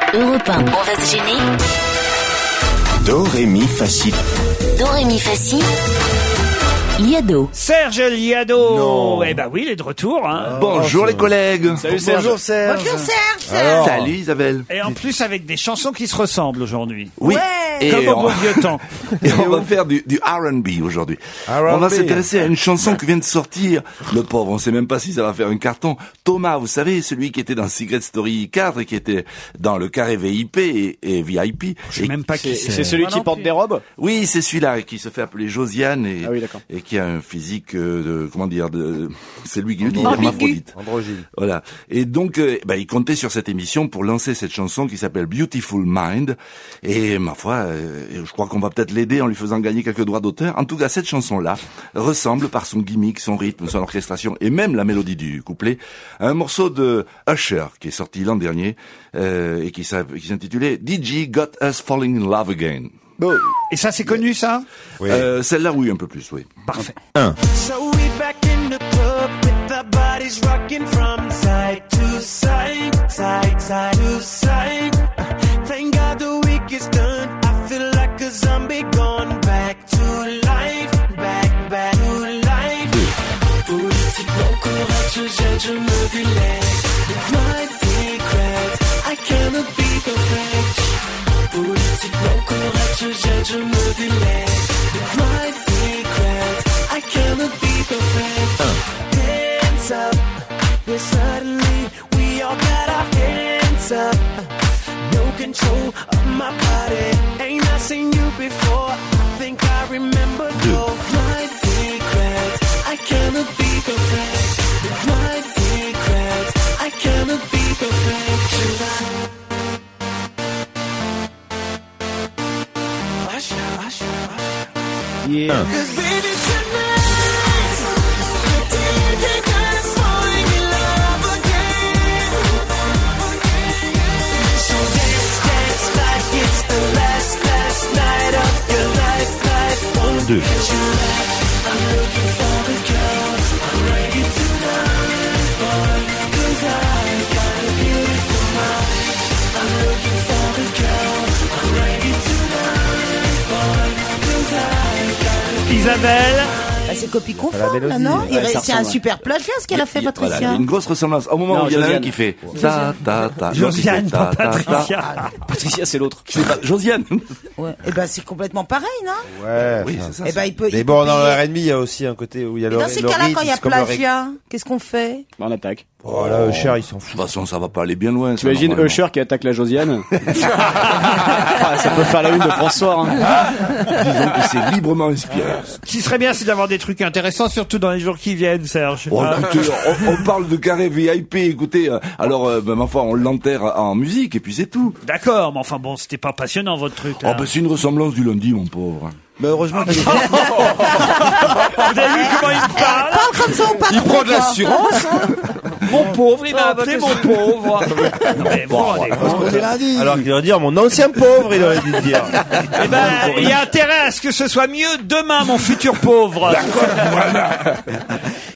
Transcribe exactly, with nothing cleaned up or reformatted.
Europe un, on va se gêner. Do, ré, mi, fa, si. Do, ré, mi, fa, si. Liado. Serge Liado. Non. Eh ben oui, il est de retour. Hein. Bonjour les collègues. Salut Serge. Bonjour Serge. Bonjour Serge. Alors. Salut Isabelle. Et en plus avec des chansons qui se ressemblent aujourd'hui. Oui. Ouais. Et Comme au on, bon vieux temps. et on va faire du, du R and B aujourd'hui. R and B. On va s'intéresser à une chanson qui vient de sortir. Le pauvre, on sait même pas si ça va faire un carton. Thomas, vous savez, celui qui était dans Secret Story quatre et qui était dans le carré V I P et, et V I P. Je sais Et- même pas qui C'est c'est. c'est celui Moi qui non porte plus. des robes. Oui, c'est celui-là qui se fait appeler Josiane et, Ah oui, d'accord. et qui a un physique euh, de, comment dire, de, c'est lui qui le dit, Ambigu. hermaphrodite. Androgyne. Voilà. Et donc, euh, bah, il comptait sur cette émission pour lancer cette chanson qui s'appelle Beautiful Mind. Et ma foi, euh, je crois qu'on va peut-être l'aider en lui faisant gagner quelques droits d'auteur. En tout cas, cette chanson-là ressemble par son gimmick, son rythme, son orchestration et même la mélodie du couplet à un morceau de Usher qui est sorti l'an dernier euh, et qui s'a- qui s'intitulait D J Got Us Falling in Love Again. Et ça, c'est connu, ça? Oui. Euh, celle-là, oui, un peu plus, oui. Parfait. So we back in the club with our bodies rocking from side to side, side, side to side. Thank God the week is done. I feel like a zombie gone back to life, back, back to life. Politiquement correct, je, je me délaisse. It's my secret, I cannot be perfect. Politiquement correct, je, je, je me délaisse. It's my secret, I cannot be perfect. Hands up, yeah, suddenly we all got our hands up. No control of my body. Ain't I seen you before? I think I remember though. My secret, I cannot be perfect. It's my secret, I cannot be perfect. Usher, usher, usher. Yeah. Cause baby tonight, the D J got us falling in love again. So dance, dance like it's the last, last night of your life, life. Won't Deux. get you left. I'm looking for the girl. I'm ready tonight, boy. Cause I've got a beautiful mind. I'm looking for the girl. I'm ready tonight, boy. Cause I've got a Isabelle. Bah, c'est copie La conforme, mélodie, là, non? ouais, Il ça ré- C'est un ressemble, ouais. super plagiat, ce qu'elle a fait, Il y a- voilà, il y Patricia. a une grosse ressemblance. Au moment Non, où il y en a un Josiane. qui fait ta ta ta, l'autre qui fait Josiane, pas ta, ta, ta. Patricia. Patricia, c'est l'autre. C'est pas Josiane. Ouais. Et ben, c'est complètement pareil, non? Ouais. Oui, enfin. c'est ça. Et ben, il peut. Mais il bon, peut dans le payer. R and B, il y a aussi un côté où il y a Et le dans ces le cas-là, rythme, quand il y a c'est comme le rythme. plagiat, qu'est-ce qu'on fait? Bah, on attaque. Oh là, Usher, ils s'en De foutent. toute façon, ça va pas aller bien loin. ça, T'imagines normalement. Usher qui attaque la Josiane? Ah, ça peut faire la une de François. Hein. Disons que c'est librement inspiré. Ce qui serait bien, c'est d'avoir des trucs intéressants, surtout dans les jours qui viennent, Serge. Oh, Hein? écoutez, on, on parle de carré V I P, écoutez, euh, alors, euh, ben, ma foi, on l'enterre en musique, et puis c'est tout. D'accord, mais enfin bon, c'était pas passionnant, votre truc. Oh, Là. ben, c'est une ressemblance du lundi, mon pauvre. Mais heureusement qu'il est... Vous avez vu comment il parle? Parle comme ça au patron. Il prend de toi. l'assurance, hein. Mon pauvre, il m'a appelé mon pauvre. Non, mais vous vous rendez compte. Alors qu'il aurait dire mon ancien pauvre, il aurait dû le dire. Eh ben, il y a intérêt à ce que ce soit mieux demain, mon futur pauvre.